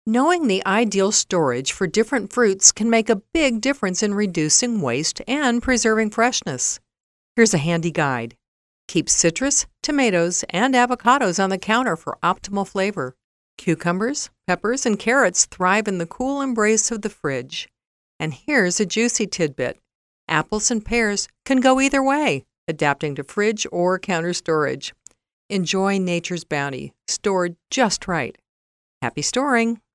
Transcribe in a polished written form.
Knowing the ideal storage for different fruits can make a big difference in reducing waste and preserving freshness. Here's a handy guide. Keep citrus, tomatoes, and avocados on the counter for optimal flavor. Cucumbers, peppers, and carrots thrive in the cool embrace of the fridge. And here's a juicy tidbit. Apples and pears can go either way, adapting to fridge or counter storage. Enjoy nature's bounty, stored just right. Happy storing!